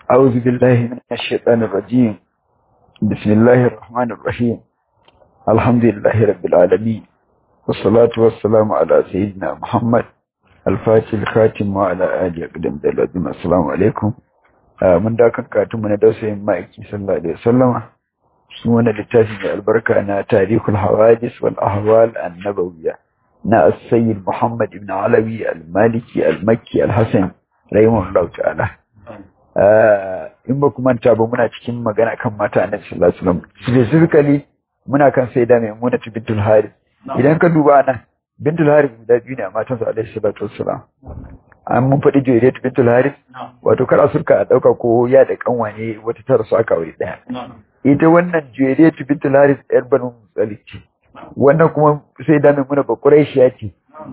أعوذ بالله من الشيطان الرجيم. بسم الله الرحمن الرحيم. الحمد لله رب العالمين، والصلاة والسلام على سيدنا محمد الفاتح الخاتم وعلى آله أقدم دلوقتي. السلام عليكم. من داكن كاتم من دوسين مايكي صلى الله عليه وسلم. سمونا للتاسم البركة أنا تاريخ الحوادث والأهوال النبوية نا السيد محمد بن علوي المالكي المكي الحسن رحمه الله تعالى. In ba ku manta ba muna cikin magana kan mata annabi sallallahu alaihi wasallam, specifically muna kan sayyida Maimuna bintul Harith. Idan ka duba nan bintul Harith da biyu ne a matan sa alaihi salatu wassalam. An mun faɗi Juwayriyah bintul Harith, wato kar asurka a dauka ko ya da kanwane wata ta rasu aka aure daya. Ita wannan Juwayriyah bintul Harith yar Banu Muttalib ce, wannan kuma sayyida Maimuna ba Quraishiya ce.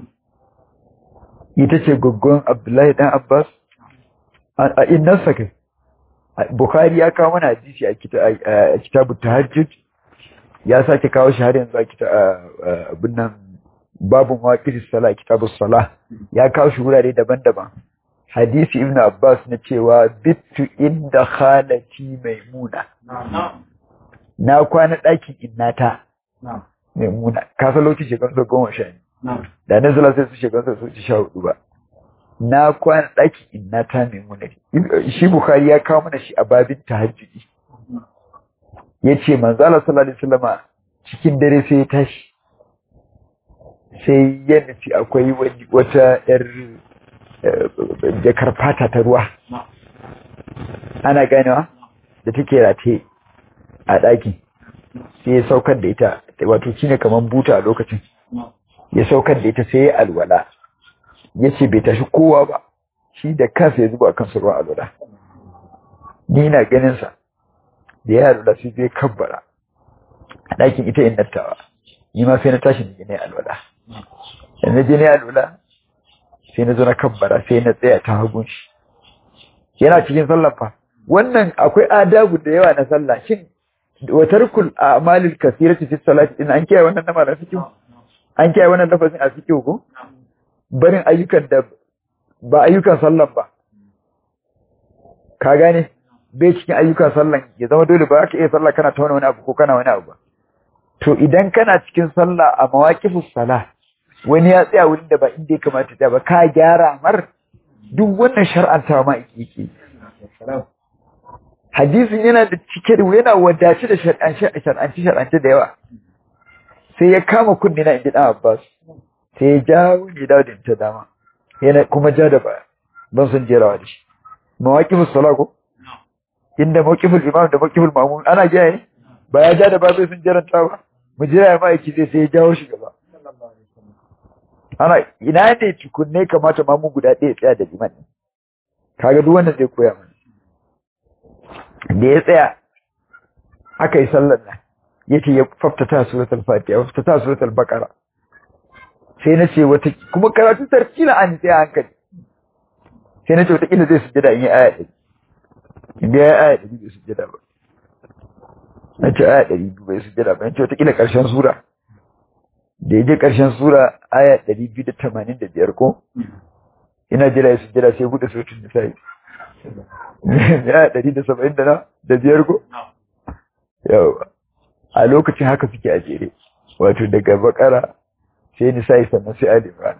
Ita ce goggon Abdullahi dan Abbas a innansa kai. Bukhari ya kawo mana hadisi a kitabu tahajjud, ya sake kawo shi har yanzu a abin nan babun waqitis sala, kitabu salah, ya kawo shi wurare daban-daban. Hadisi Ibn Abbas na cewa bittu inda khalati Maimuna, na kwana ɗakin innata Maimuna. Ka san lokacin shekaru 10 da na zula sai su shekaru 14 ba. Na kwana ɗaki inna ta Maimuna. Shi Bukhari ya kawo mana shi a babin tahajjudi. Yace manzo Allah sallallahu alaihi wasallam cikin dare sai ya tashi. Sai ya nufi akwai wata yar jakar fata ta ruwa. Ana ganewa da take rataye a ɗaki. Sai ya saukar da ita, wato shine kaman buta a lokacin. Ya saukar da ita sai ya alwala. Ya ce bai tashi kowa ba, shi da kansa ya zuba kansa ruwa alwala. Ni na ganinsa da ya alwala sai zai kabbara a ɗakin ita in nattawa. Ni ma sai na tashi da ne alwala. Da na je ne alwala sai na zo na kabbara sai na tsaya ta hagun shi. Yana cikin sallah fa. Wannan akwai adabu da yawa na sallah. Shin wa tarkul a'malil kathirati fi salati in an kiyaye wannan na fiqh? An kiyaye wannan lafazin a fiqh ko? Barin ayyukan da ba ayyukan sallan ba, ka gane, bai cikin ayyukan sallan ya zama dole ba ka iya sallah kana ta wani abu ko kana wani abu ba. To idan kana cikin sallah a mawaqifus salah, wani ya tsaya wurin da ba inda ya kamata ta ba, ka gyara mar, duk wannan shar'anta ma yake. Hadisin yana da cike da yana wadace da shar'anci da yawa. Sai ya kama kunni na inda dan Abbas. Sai ya jawo ne dawo da ta dama, yana kuma ja da baya don sun jerawa da shi. Mawaƙifin sala ko? Inda mawaƙifin imam da mawaƙifin mamun ana gaya ne? Ba ya ja da baya bai sun jeranta ba? Mu jira ya ma'aiki zai sai ya jawo shi gaba. Ina ne tukunne kamata mamun guda ɗaya tsaya da liman ne? Kaga duk wannan zai koya mana. Da ya tsaya aka yi sallar nan, yace ya faftata suratul Fatiha, ya faftata suratul Baqara. Sai na ce wata kuma karatu tarkila an tsaya hankali. Sai na ce wata kila zai sujjada in yi aya 100. In bai aya 100 bai sujjada ba. Na ce aya 100 bai sujjada ba. Na ce wata kila karshen sura. Da yaje karshen sura aya 285 ko? Ina jira ya sujjada sai bude suratul Nisa. Ya 175 ko? Yawa. A lokacin haka suke a jere. Wato daga Bakara sai ni sai sannan sai Ali Imran.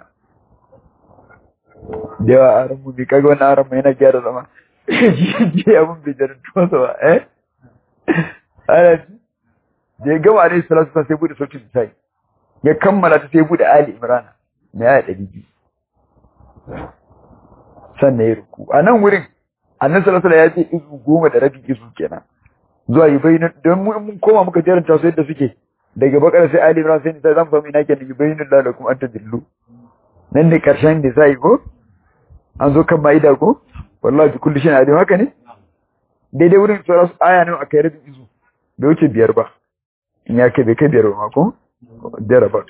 Da yawa aran mu bi kaga wannan aran mai yana gyara zama. Ji abun bai jarin tuwa ba ana da ya gama alaihi salatu sai bude sautin sai. Ya kammala ta sai bude Ali Imran na ya 200. Sannan ya ruku. A nan wurin Annabi sallallahu alaihi wasallam ya ce izu 10 da rabi izu kenan. Zuwa yi bayin don mun koma muka jaranta su yadda suke. Daga Bakara sai Ali Imran sai zan fahimi ina ke da yubayyinu lakum an tadillu. Nan ne karshen da sai ko an zo kan maida ko wallahi kullu shin alim haka ne daidai wurin tsara su aya ne akai rabin izu bai wuce 5 ba in ya kai bai kai 5 ba ko dara ba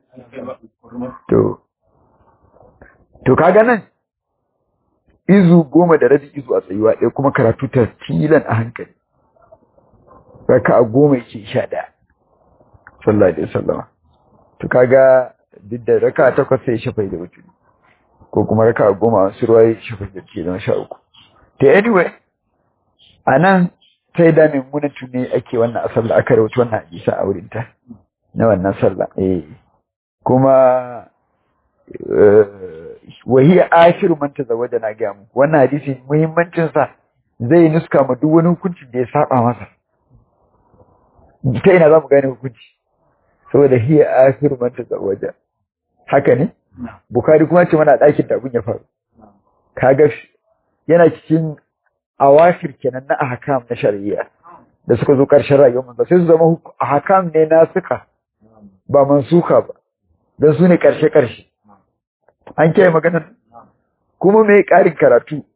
to kaga nan izu 10 da rabi izu a tsayuwa ɗaya kuma karatu tartilan a hankali raka'a 10 yake 11 sallallahu alaihi wasallam. To kaga duk da raka'a 8 sai shafai da wuce ko kuma raka'a 10 wasu ruwaye shafai da ke zama 13. To anyway anan sai da Maimunatu ne ake wannan sallah aka rawaito wannan hadisi a wurin ta na wannan sallah kuma wahiya akhiru man tazawwaja na ga mu wannan hadisi muhimmancin sa zai nuska ma duk wani hukunci da ya saba masa ta ina zamu gane hukunci saboda hiya akhiru man tazawwaja haka ne Bukhari kuma ce mana dakin da abun ya faru kaga yana cikin awashir kenan na ahkam na shari'a da suka zo karshen rayuwar manzo sai su zama ahkam ne na suka ba mansuka ba dan su ne karshe an kiyaye magana kuma mai ƙarin karatu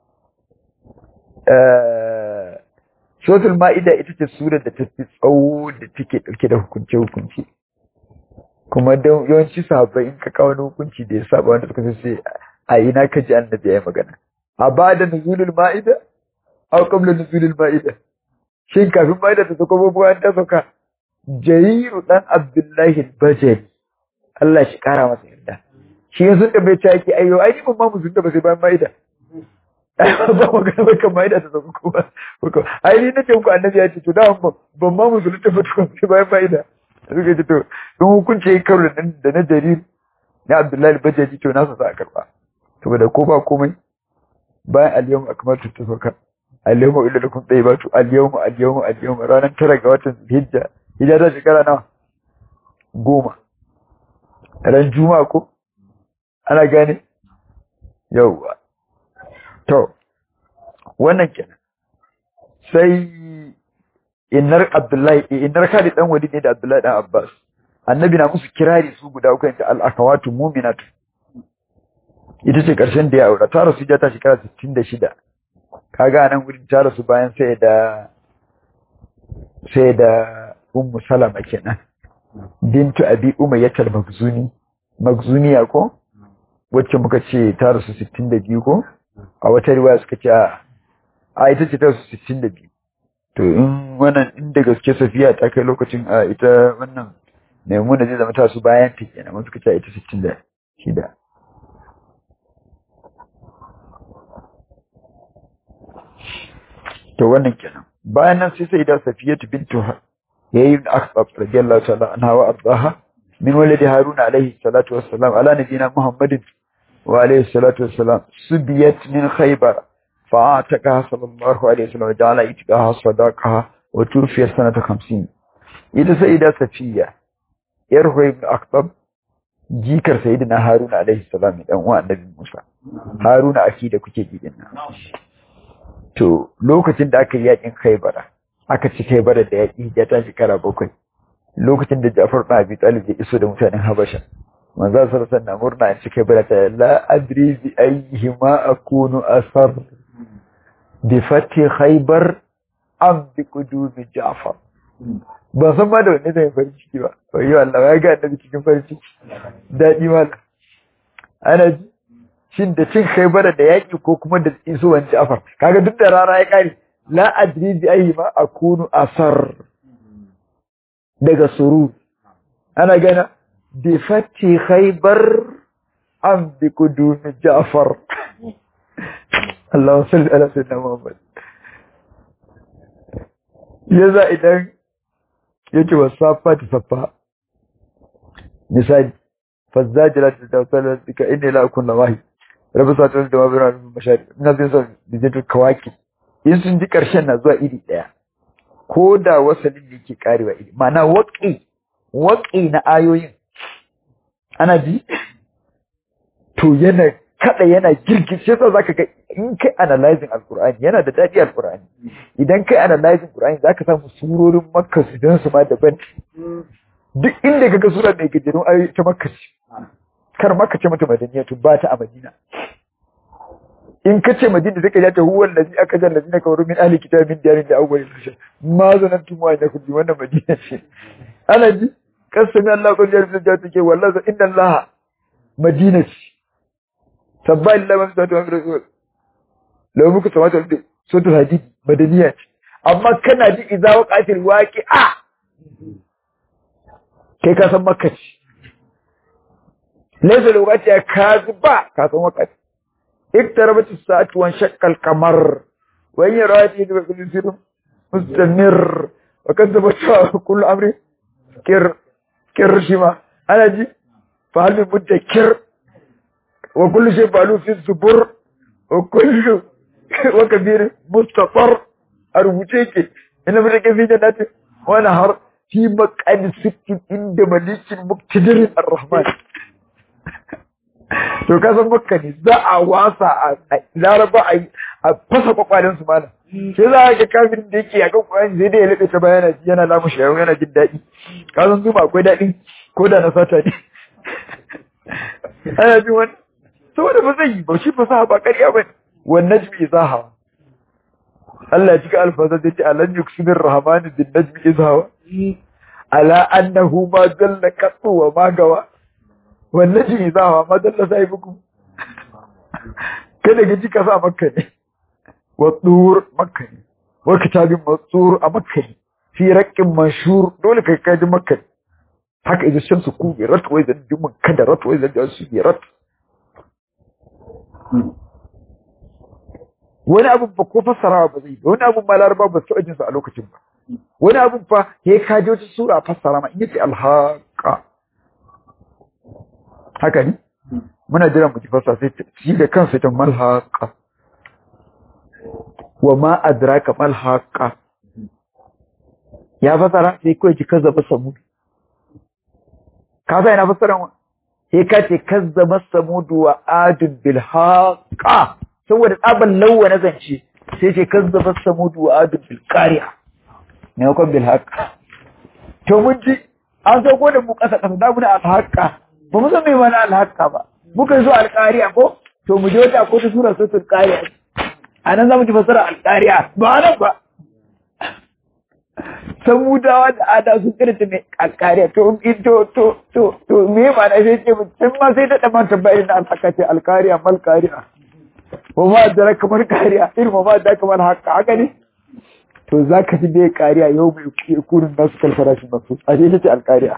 suratul ma'ida ita ce surar da ta fi tsawo da take ɗauke da hukunce kuma don yawanci sahabbai in ka kawo hukunci da ya saba wanda suka sai a ina ka ji annabi ya yi magana a ba da nuzulul ma'ida aw qabla nuzulul ma'ida shin kafin ma'ida ta sauka ko bayan ta sauka Jariru dan Abdullahi al-Bajali Allah shi kara masa yarda shi yanzu da bai taki ayyo ai mun ma musulunta ba sai bayan maida ba magana ba kan maida ta zama kuma ai ni nake ku annabi ya ce to da ban ma musulunta ba tukun sai bayan maida suka ce to in hukunci karo da na Jarir na Abdullahi al-Bajali to nasa za a karba saboda ko ba komai bayan al-yawm akmaltu tafaka al-yawma illa lakum tayyibatu al-yawma ranar 9 ga watan Hijja ta shekara nawa 10 ran juma'a ko ana gane yauwa to wannan kenan sai innar Khalid dan Walid ne da Abdullahi dan Abbas annabi na musu kirari su guda uku inda al-akhawatu mu'minatu ita ce karshen da ya aura ta rasu ta shekara 66 kaga nan gurin ta rasu bayan sai da Ummu Salama kenan bintu Abi Umayyah al-Makhzuniya ko wacce muka ce ta rasu 62 ko a wata riwaya suka ce a ita ce ta rasu 62 to in wannan inda gaske Safiya ta kai lokacin a ita wannan Maimuna zai zama ta su bayan ta kenan mun suka ce ita 66 to wannan kenan bayan nan sai da Safiya bintu yayin Akhtab radiyallahu ta'ala anha wa ardaha min waladi Harun alayhi salatu wassalam ala nabiyina Muhammadin وعليه الصلاة والسلام سبيت من خيبر فاعتقها صلى الله عليه وسلم وجعل اتقاها صداقها وتوفي سنة 50 إذا سيدة صفية يرهو ابن أخطب جيكر سيدنا هارون عليه السلام وأن النبي موسى هارون أكيد كي جيدنا to lokacin da aka yi yakin Khaibara aka ci Khaibara da yaki ya tashi kara 7 lokacin da Ja'far ibn Abi Talib ya iso da mutanen Habasha manzo sallallahu alaihi murna in cike barata la adri bi ayyihima akunu asar bi fati Khaybar am bi qudumi Ja'far ba san ma da wanne zai farin ciki ba wayo Allah ya ga annabi cikin farin ciki dadi mala ana ji shin da cin Khaybar da yaki ko kuma da isuwan Ja'far kaga duk da rara ya kare la adri bi ayyihima akunu asar daga surur ana gana بفتح خيبر أم بقدوم جعفر اللهم صل على سيدنا محمد يزا إذن يجي وصافة تصفى مثال فالزاجرات تتوصل بك إني لا أكون لواهي رب صلى الله عليه وسلم المشاهد نظر صلى بذات الكواكب ينسون دي كرشان نزوى إلي كودا وصلين لكي كاري وإلي معنى وقعي نآيوين ana ji to yana kada yana girgice sai zaka ga in kai analyzing alqur'ani yana da dadi alqur'ani idan kai analyzing alqur'ani zaka samu surorin makka su dan su ma daban duk inda kaga sura mai gajerun ayoyi ta makka ce kar makka ce mata madaniyatu ba ta a madina in kace madina zaka ja ta huwa allazi akaza allazina kafaru min ahli kitabin diyarin da awwalil hashar ma zanantum wa inakum wannan madina ce ana ji kasami Allah kun yarda da take wallahi inna Allah madinati sabba lillahi wa salatu wa rasul law muku samata da suratul hadid madaniya amma kana ji idza waqatil waqi'a kai ka san makka ce laysa lokaci ya kazuba ka san waqati iktarabatis sa'atu wa shaqqal qamar وإن يراتي بكل سر مستمر وكذب كل أمر كر شما أنا جي فهل من مدكر وكل شيء فعلوه في الزبر وكل وكبير مستطر أربوتيك إنه بدك في جنات ونهر في مكان ست عند مليك مقتدر الرحمن. to ka san makka ne za a wasa a laraba a fasa kwakwalen su mana sai za a ga kafirin da yake a kan kwayan zai da ya laɓe ta bayana yana lamu shayo yana jin daɗi ka san zuma akwai daɗi ko da na sata ne ana jin wani saboda ba zai yi ba shi fasaha ba ƙarya ba wannan jimi zahawa Allah ya cika alfazar da ce alan yuksibir rahmanu bin najmi izhawa ala annahu ma dalla qattu wa ma gawa wannan jimi zahawa ma dalla sai buku kada gaji ka sa makka ne wa tur makka ne wa kitabin mastur a makka ne fi raqqin mashhur dole kai kaji makka haka idan shamsu kubi rat wa idan jumun kada rat wa idan su rat wani abin ba ko fassarawa ba zai wani abin ma laraba ba su ajinsa a lokacin ba wani abin fa ya kaji wata sura fassara ma in yace alhaqa haka ne muna jiran mu ji fassara sai shi da kansa ta malhaqa wa ma adraka malhaqa ya fassara sai kawai ki kazzaba samud ka sai na fassara wa sai ka ce kazzaba samud wa adun bil haqa saboda tsaban lawa na zance sai ce kazzaba samud wa adun bil qari'a ne ko bil haqa to mun ji an so ko da mu kasa kasa da muna al haqa ba mu san me mana al haqa ba muka zo al qari'a ko to mu je wata ko ta sura suratul qari'a anan zamu ji fasara al qari'a ba nan ba samudawa da ada sun kirta mai alkariya to me ba na sai ce mutum ma sai da dama tabbai da alhaka ce alkariya mal kariya wa ma da kamar kariya irin ma da kamar haka ne to zaka ji dai kariya yau mai kurin nasu kalfara shi masu a ce ce alkariya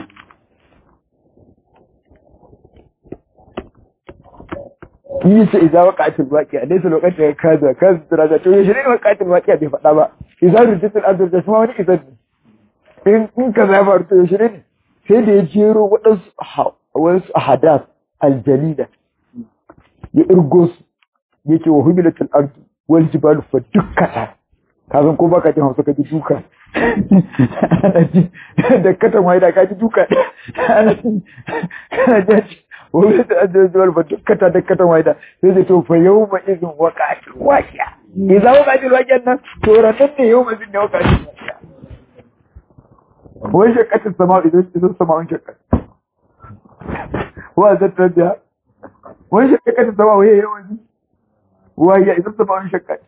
yi ce idan waqatul waqi'a dai sai lokacin da kaza daraja to yaushe ne waqatul waqi'a bai faɗa ba idan rujatul ardu da kuma wani idan in kaza ya faru to yaushe ne sai da ya jero waɗansu ahadath aljalida ya irgo su yake wa humilatul ardu wal jibalu fa dukkata kazan ko baka jin Hausa ka ji duka da katan waida ka ji duka ana ji wani da ajiyar ba dukkata da katan waida sai zai to fa yau ma izin waqatil waqi'a idan waqatil waqi'a nan to ranan ne yau ma izin waqatil waqi'a wai shakkatin sama idan sama an shakkat wa zata da wai shakkatin sama wai yawan wai ya idan sama an shakkat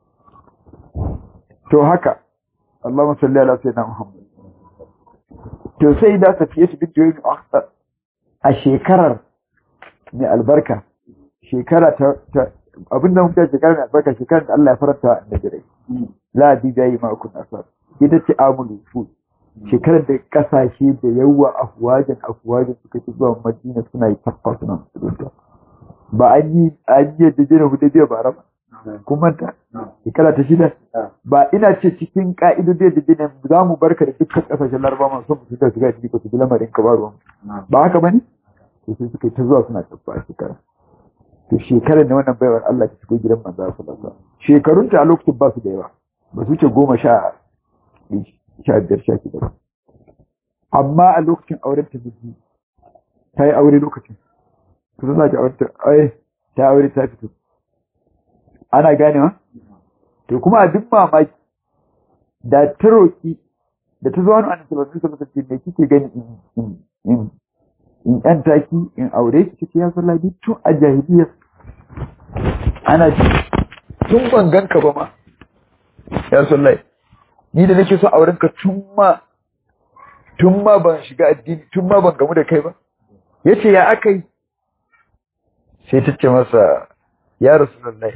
to haka Allahumma salli ala sayyidina Muhammad to sai da tafiye su duk yoyin akhtar a shekarar mai albarka shekara ta abinda mutum shekara mai albarka shekarar da Allah ya faranta a Najeriya la bi dai ma kun asar ita ce amulu fu shekarar da kasashe da yawa afwajan suka ci zuwa Madina suna yi tafa suna musulunta ba an yi da jina Hudaybiya ba raba kuma ta shekara ta shida ba ina ce cikin ka'idodi da jina za mu barka da dukkan kasashen Larabawa masu musulunta su ga shi ko su bi lamarin ka ba ruwan ba haka bane to sai suka yi ta zuwa suna tafiya a shekara to shekarar da wannan baiwar Allah ta shigo gidan manzo sallallahu alaihi wasallam shekarun ta a lokacin ba su da yawa ba su ce 15 ba amma a lokacin auren ta miji ta yi aure lokacin to za ta aure ta aure ta fito ana ganewa to kuma a duk mamaki da ta roki da ta zo wani annabi sallallahu alaihi wasallam me kike gani in ɗan taki in aure ki cikin ya sallah tun a jahiliya ana ji tun ban ganka ba ma ya sallah ni da nake so auren ka tun ma ban shiga addini tun ma ban gamu da kai ba yace ya akai sai ta ce masa ya rasulullahi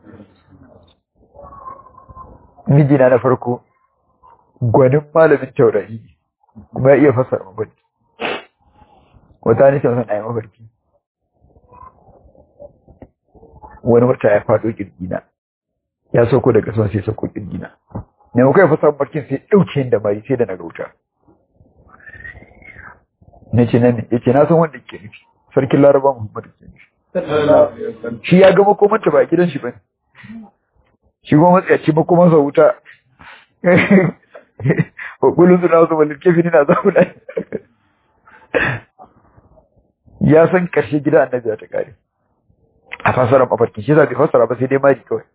mijina na farko gwanin malamin taurari kuma ya iya fasara mafarki wata nake son a yi mafarki wani wata ya faɗo kirgina ya sauko daga sama sai sauko kirgina ne mu kai fasa barkin sai dauke da mari sai da na gauta nace nan yace na san wanda ke nufi sarkin Laraba Muhammad ke nufi shi ya ga makomanta ba gidan shi bane shi kuma matsayaci makoman sa wuta kullu suna so balin kefini na zauna ya san karshe gida annabi ya ta kare a fasara mafarki shi za ka fasara ba sai dai mari kawai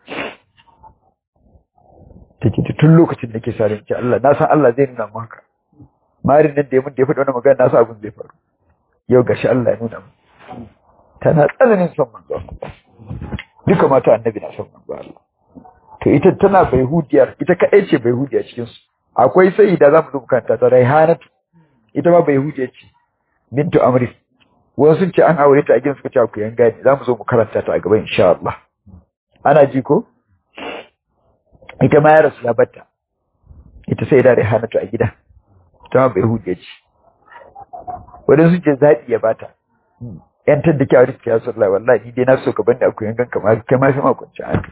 take tun lokacin da ke sare ki Allah na san Allah zai nuna maka marin nan da mun da ya faɗa wannan magana na san abin zai faru yau gashi Allah ya nuna mu tana tsananin son manzo duka mata annabi na son manzo Allah to ita tana baihudiyar ita kadai ce baihudiya cikin su akwai sayyida zamu zo kanta ta Raihanatu ita ma baihudiya ce bintu Amri wasu sun ce an aure ta a gidan suka ce ku yanga ne zamu zo mu karanta ta a gaba insha Allah ana ji ko ita ma ya rasu ya batta ita sai da Raihanatu a gida ta ma baihudiya ce wadanda sun ce zaɓi ya bata yantar da kyawar ya sallah wallahi ni dai na so ka banda aku yangan kamar kai ma sai ma kwanci haka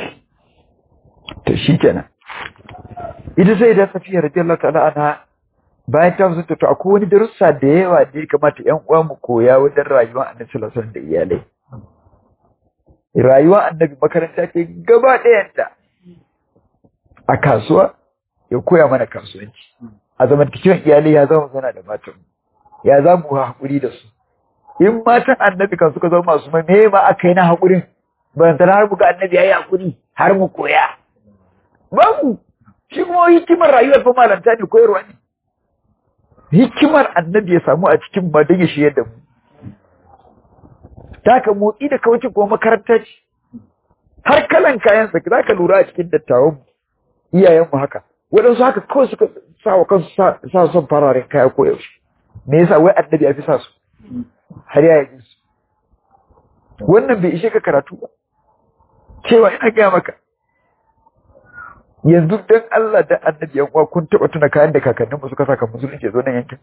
to shikenan ita sai da Safiya radiyallahu ta'ala anha bayan ta musu to akwai wani darussa da yawa da ya kamata ƴan uwa mu koya wajen rayuwar Annabi sallallahu alaihi wasallam da iyalai rayuwar Annabi makaranta ce gaba ɗayanta a kasuwa ya koya mana kasuwanci a zamantakewar iyalai ya zama zana da matan ya za mu haƙuri da su in matan Annabi kan suka zama masu me ma aka yi na haƙurin ban tana har buga Annabi ya yi haƙuri har mu koya babu shi kuma hikimar rayuwar fa malanta ne koyarwa ne hikimar Annabi ya samu a cikin madage shi yadda mu taka motsi da kauce kuma makaranta ce har kalan kayan sa zaka lura a cikin dattawan iyayen mu haka wadansu haka kawai suka sa wa kansu sa son fararen kaya ko yaushe me yasa wai Annabi ya fi sa su har ya yi su wannan bai ishe ka karatu ba cewa ina ga maka yanzu dan Allah da Annabi yan uwa kun taba tuna kayan da kakanninmu suka saka musulunci zo nan yankin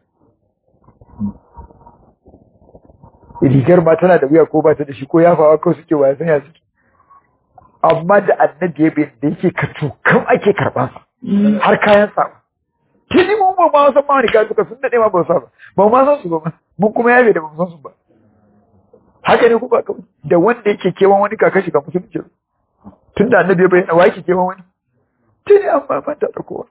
rigar ma tana da wuya ko ba ta da shi ko yafawa ko suke waya sanya suke amma da Annabi ya bin da yake kam ake karban sa har kayan sa tuni mun ba san ma ni ka suka sun dade ma ba sa ba ma san su ba mun kuma yabe da ba san su ba haka ne ku ba kawai da wanda yake kewan wani kaka shiga musulunci tunda Annabi ya bayyana wa yake kewan wani tuni an mafanta da kowa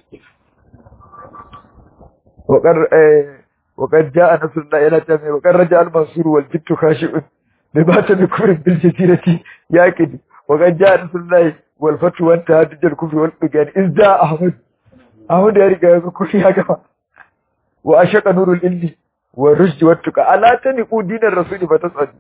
waƙar ja'a nasrullah yana ta mai waƙar raja al-mansur wal jittu khashi'un bai ba ta bi kurin bil jazirati yaqid waƙar ja'a nasrullah wal fatu wa tahdijal kufri wal bigan izda ahmad ya riga ya kufri ya gaba wa ashaqa nurul ilmi wa rushd wa tuqa ala taniqu dinar rasul fa tasad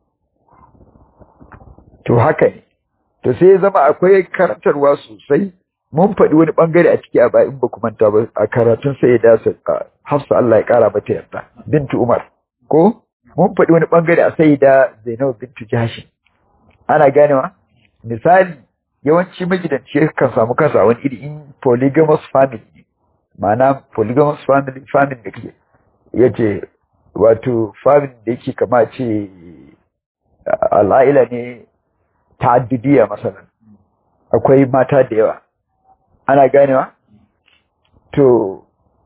to haka ne to sai zama akwai karantarwa sosai mun faɗi wani ɓangare a ciki a bayan ba ku manta ba a karatun sai da Hafsa Allah ya ƙara mata yarda bintu Umar ko mun faɗi wani ɓangare a sai da Zainab bintu Jahsh ana ganewa misali yawanci magidanci kan samu kansa wani iri in polygamous family ma'ana polygamous family da ke yace wato family da yake kama ce al'aila ne ta'addudiya masalan akwai mata da yawa ana ganewa to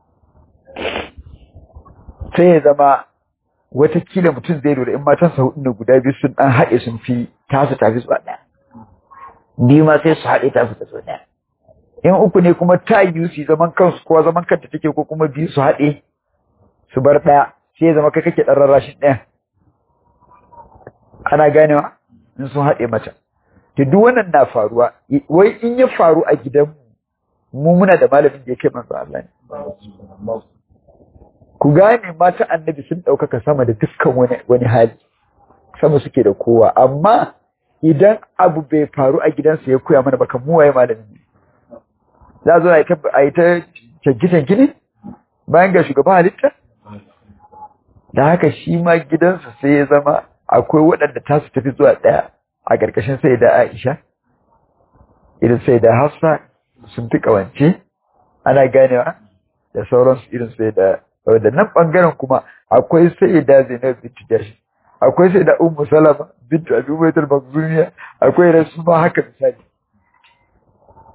sai ya zama watakila mutum zai lura in matansa hudu ne guda biyu sun dan haɗe sun fi tasu tafi su ɗaya ni ma sai su haɗe tasu da su ɗaya in uku ne kuma ta yi su zaman kansu ko zaman kanta take ko kuma biyu su haɗe su bar ɗaya sai ya zama kai kake ɗan rarrashin ɗaya ana ganewa in sun haɗe mata to duk wannan na faruwa wai in ya faru a gidanmu mu muna da malamin da yake manzo Allah ne ku gane mata Annabi sun daukaka sama da dukkan wani hali sama suke da kowa amma idan abu bai faru a gidansa ya koya mana ba kan mu waye malamin ne za zo a yi ta canki ne bayan ga shugaban halitta da haka shi ma gidansa sai ya zama akwai waɗanda tasu tafi zuwa ɗaya a ƙarƙashin sai da Aisha irin sai da Hafsa sun fi ƙawance ana ganewa da sauransu irin sai da nan ɓangaren kuma akwai sai da Zainab bintu Jahsh akwai sai da Ummu Salama bintu Abi Bakr al-Makhzumiyya akwai rasu ma haka misali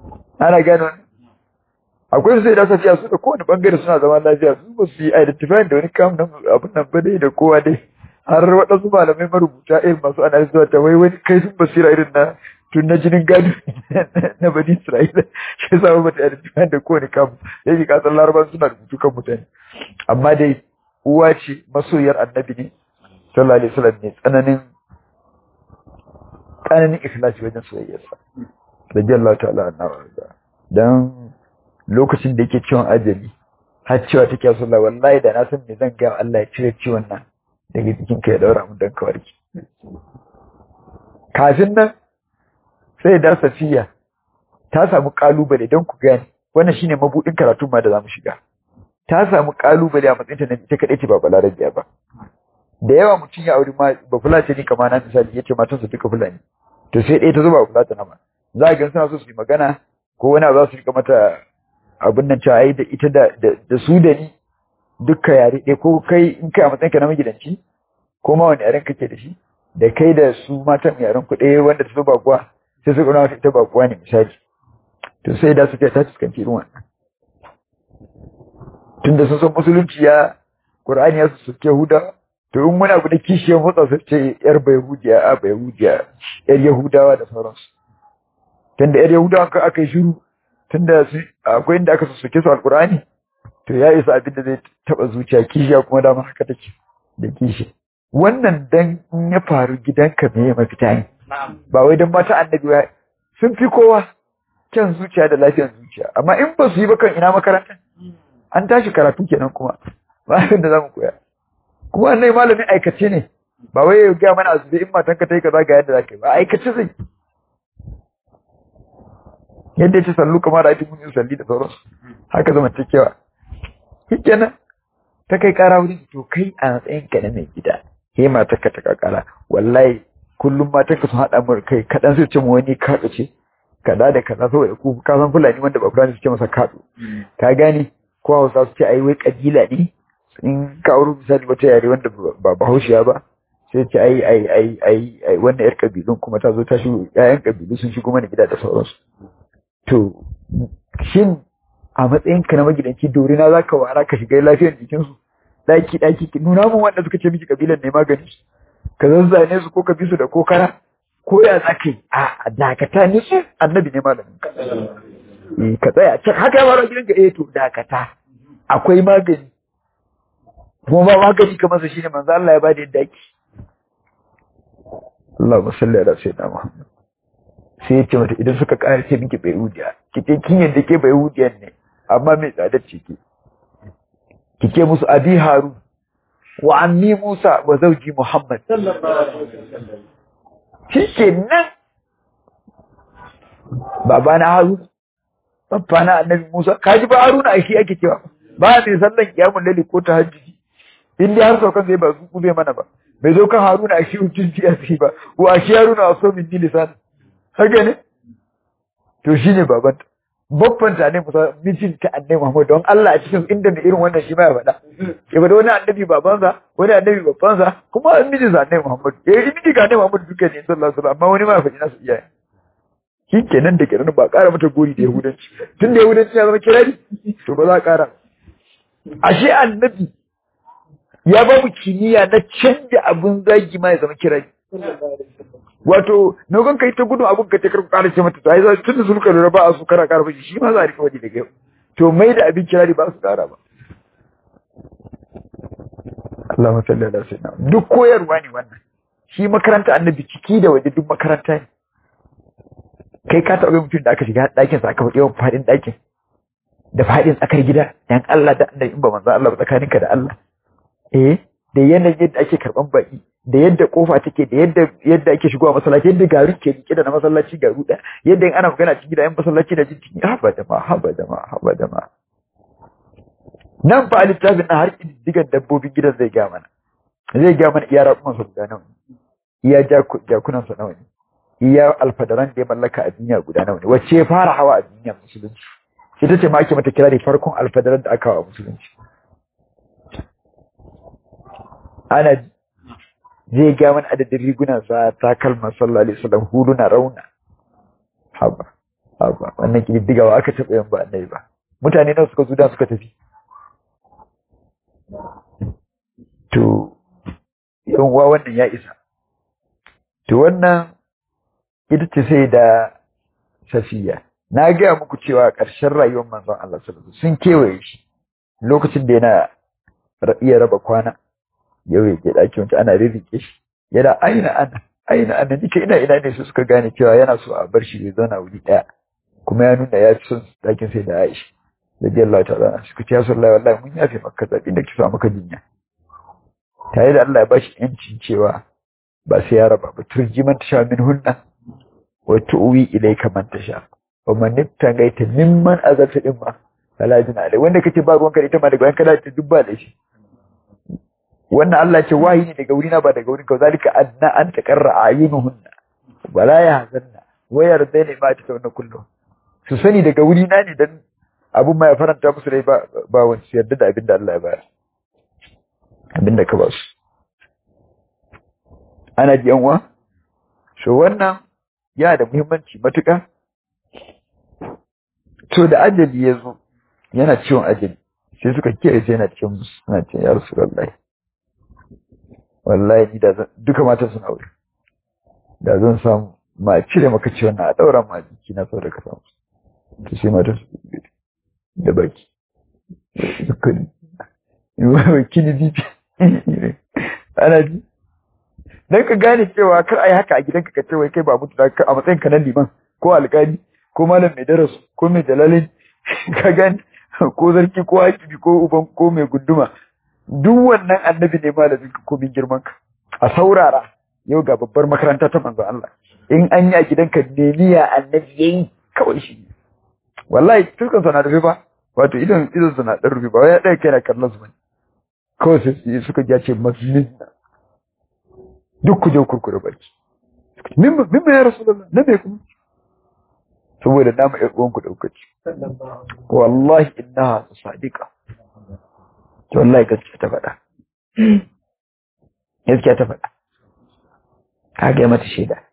ana gano akwai sai da safiya su da kowane bangare suna zama lafiya su ba su yi identify da wani kam nan abin nan ba dai da kowa dai har waɗansu malamai marubuta irin masu ana zuwa ta wai kai sun basira irin na tun na jinin gado na bani Isra'ila shi yasa ba ta identify da kowane kam yake kasan laraban suna rubutu kan mutane amma dai uwa ce masoyar annabi ne sallallahu alaihi wasallam ne tsananin ikhlasi wajen soyayyarsa radiyallahu ta'ala anhu dan lokacin da yake ciwon ajali har cewa take sallah wallahi da na san me zan ga Allah ya cire ciwon nan daga cikin ka ya daura mu dan kawarki kafin nan sai da Safiya ta samu kalubale don ku gane wannan shine mabudin karatu ma da zamu shiga ta samu kalubale a matsayin ta na ita kadai ce ba balarabiya ba da yawa mutum ya auri ma ba fulani ne kamar na misali yace matan su duka fulani to sai dai ta zuba fulata na ma za ga suna so su yi magana ko wani abu za su rika mata abin nan cewa ai da ita da su da ni dukkan yare ɗaya ko kai in kai a matsayin ka na magidanci ko ma wani yaren kake da shi da kai da su matan yaren ku ɗaya wanda ta zo bakuwa sai su gona ita bakuwa ne misali to sai da su ta fuskanci irin wannan tunda sun san musulunci ya Qur'ani ya suke Yahuda to in wani abu da kishiyar motsa su ce yar Yahudiya a Yahudiya yar Yahudawa da sauransu tunda yar Yahudawa aka yi shiru tunda akwai inda aka suke su alqur'ani to ya isa abin da zai taba zuciya kishiya kuma dama haka take da kishi wannan dan in ya faru gidanka me ya mafita ne ba wai dan mata annabi sun fi kowa kyan zuciya da lafiyar zuciya amma in ba su yi ba kan ina makaranta an tashi karatu kenan kuma ba abin da zamu koya kuma annai malamin aikace ne ba wai ya ga mana azubi in matanka ta yi kaza ga yadda zaka yi ba aikace zai yadda ya ce sallu kamar ra'aytu mun yusalli da sauransu haka zama cikewa shikenan ta kai kara wuri to kai a matsayin ka na mai gida he matarka ta kakara wallahi kullum matarka sun hada mu kai kadan sai ce mu wani kaɗo ce kada da kaza saboda ku ka san fulani wanda ba fulani suke masa kaɗo ka gane ko Hausa su ce ai wai kabila ne in ka auri misali wata yare wanda ba Bahaushiya ba sai ce ai wannan yar kabilun kuma ta zo ta shigo ƴaƴan kabilu sun shigo mana gida da sauransu to shin a matsayin ka na magidanci dorina zaka wara ka shiga lafiyar jikin su daki ki nuna mun wanda suka ce miki kabilan ne magani ka zazzane su ko ka bi su da kokara ko ya zaka yi a dakata ni annabi ne malamin ka ka tsaya can haka ya fara gidanka to dakata akwai magani kuma ba magani kamar sa shine manzo Allah ya bada yadda yake Allahumma salli ala sayyidina Muhammad sai ya ce mata idan suka ƙara ce miki bai hudiya kike kin yadda ke bai hudiyan ne amma mai tsadar ce kike musu abi Harun wa ammi Musa wa zawji Muhammad sallallahu alaihi wasallam shikenan babana Harun babana annabi Musa kaji ba Haruna a shi ake cewa ba mai sallan kiyamul laili ko tahajjudi in dai har saukan zai ba su zai mana ba bai zo kan Haruna a shi hukunci a shi ba wa shi Haruna a so min lisan haka ne to shine baban babban ta ne Musa mijin ta annabi Muhammad don Allah a cikin inda da irin wannan shi ma ya faɗa ya bada wani annabi babansa wani annabi babbansa kuma an miji sa annabi Muhammad miji ga annabi Muhammad duka ne sallallahu alaihi wasallam amma wani ma ya faɗi nasu iyaye shi kenan da kenan ba ƙara mata gori da yahudanci tun da yahudanci ya zama kirari to ba za a ƙara ashe annabi ya ba mu kimiyya na canja abin zagi ma ya zama kirari wato nogon kai ta gudun abin ka ta karku ƙara ce mata to ai za tun da su suka lura ba a su kara ƙara fashi shi ma za a rika wani daga yau to mai da abin kirari ba su ƙara ba Allahumma salli ala sayyidina duk koyarwa ne wannan shi makaranta annabi ciki da waje duk makaranta ne kai ka taɓa mutum da aka shiga ɗakin sa aka faɗi yawan faɗin ɗakin da faɗin tsakar gida dan Allah da annabi in ba manzo Allah ba tsakaninka da Allah da yanayin yadda ake karɓan baki da yadda kofa take da yadda ake shigowa masallaci yadda garu ke rike da na masallaci garu da yadda in ana magana cikin gida yan masallaci da jinki haba jama'a nan fa littafin na har kididdigan dabbobin gidan zai ga mana iya raƙuman sa guda nawa iya jakunan sa nawa ne iya alfadaran da ya mallaka a duniya guda nawa ne wacce ya fara hawa a duniya musulunci ita ce ma ake mata kira da farkon alfadaran da aka hawa musulunci ana zai ga mana adadin rigunan sa takalma sallallahu alaihi wasallam huluna rauna haba wannan kididdigawa aka taɓa yin ba annabi ba. Mutane nawa suka zo da suka tafi. To yan uwa wannan ya isa. To wannan ita ce sai da Safiya. Na gaya muku cewa ƙarshen rayuwar manzon Allah sallallahu alaihi wasallam sun kewaye shi lokacin da yana iya raba kwana. Yau yake ɗaki wancan ana rirrike shi. Yana aina ana nike ina ne su suka gane cewa yana so a bar shi bai zauna wuri ɗaya. Kuma ya nuna ya fi son ɗakin sai da Aisha. Radiyallahu ta'ala suka ce ya sallallahu wallahi mun yafe maka zaɓi da kisa maka jinya. Tare da Allah ya bashi yancin cewa ba sai ya raba ba turji man tasha min hunna wa tu'wi ilayka man tasha wa man ibtagaita mimman azalta din ma fala jina alai wanda kace ba ruwanka da ita ma daga wanka da dubba da shi wannan Allah ce wahi ne daga wurina ba daga wurin ka zalika adna an taqarra ayunuhunna wala yahzanna wa yardaina ma ta wannan kullu su sani daga wurina ne dan abun ma ya faranta musu rai ba wani yarda da abin da Allah ya bayar abin da ka ba su ana ji yanwa so wannan yana da muhimmanci matuƙa to da ajali ya zo yana ciwon ajali sai suka kiyaye sai yana cikin suna ce ya Rasulullahi wallahi ni da duka mata suna wuri da zan samu ma cire maka ciwon na a daura ma jiki na saboda ka samu to sai mata su da baki kini bibi ana ji dan ka gane cewa kar ai haka a gidanka ka ce wai kai ba mutu a matsayin ka na liman ko alƙali ko malam mai darasu ko mai dalalin ka gane ko zarki ko hakimi ko uban ko mai gunduma duk wannan annabi ne malamin ka ko min girman ka a saurara yau ga babbar makaranta ta manzo Allah in an yi a gidanka ne niyya annabi yayi kawai shi wallahi turkan sana rufe ba wato idan sana dan rufe ba wai ya dai kai na kallon su bane kawai sai suka ja ce masjid duk ku je kurkure barci min ya Rasulullah na me kuma saboda namu ƴan uwan ku daukaci wallahi innaha sadiqa to wallahi gaskiya ta faɗa gaskiya ta faɗa ka ga mata shaida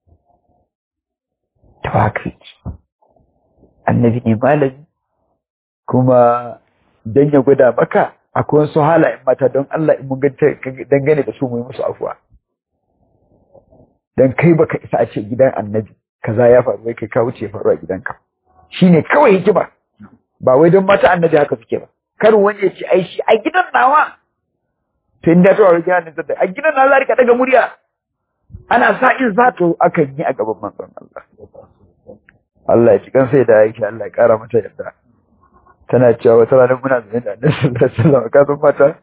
tawakkali annabi ne malami kuma dan ya gwada maka akwai wasu halayen mata don Allah in mun ga dangane da su mu yi musu afuwa dan kai baka isa a ce gidan annabi kaza ya faru wai kai ka wuce faru a gidanka shine kawai hikima ba wai don mata annabi haka suke ba kar wani ya ce ai shi a gidan nawa to inda to a gidan nan a gidan nawa za ka daga murya ana sa in za to akan yi a gaban manzon Allah Allah ya ci kan sai da Aisha Allah ya kara mata yarda tana cewa wata ranar muna zaune da Annabi sallallahu alaihi wasallam ka san mata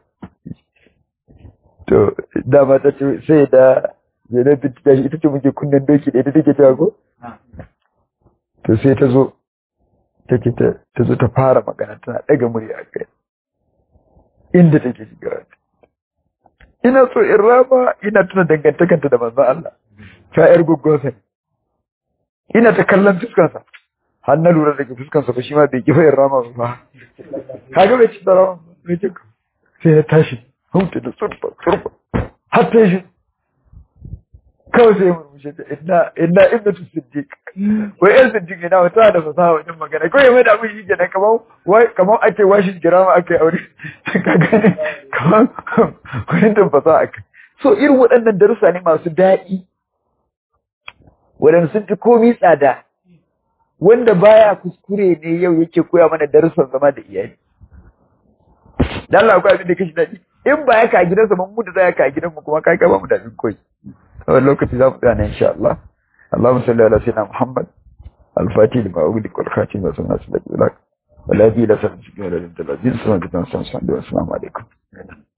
to da mata ce sai da Zainab ta ita ce muke kunnen doki da ita take cewa ko to sai ta zo ta fara magana tana daga murya a kai inda take shiga ina so in rama ina tuna dangantakanta da manzon Allah ta yar guggosa ina ta kallon fuskarsa har na lura da fuskarsa ba shi ma bai kifa in rama ba kaga bai ci da rama bai ci sai na tashi hutu da surfa har ta shi kawai sai murmushe ta inna ibnatu siddiq wai yan siddiq ina wata da fasaha wajen magana kawai mai da abin shi kenan kamar ake washin girama aka yi aure ka gane kamar wani tun fasaha aka so irin waɗannan darussa ne masu daɗi waɗanda sun fi komi tsada wanda baya kuskure ne yau yake koya mana darussan zama da iyali dan Allah akwai abin da kashi daɗi in ba ya ka gidansa mun mu da za ka gidan mu kuma ka ba mu da abin koyi a lokaci za mu tsaya insha Allah Allahumma salli ala sayyidina Muhammad al-Fatih lima ughliqa wal khatim wa sunnah sallallahu alaihi wa sallam wa la ilaha illa anta astaghfiruka wa atubu ilaik. Assalamu alaikum.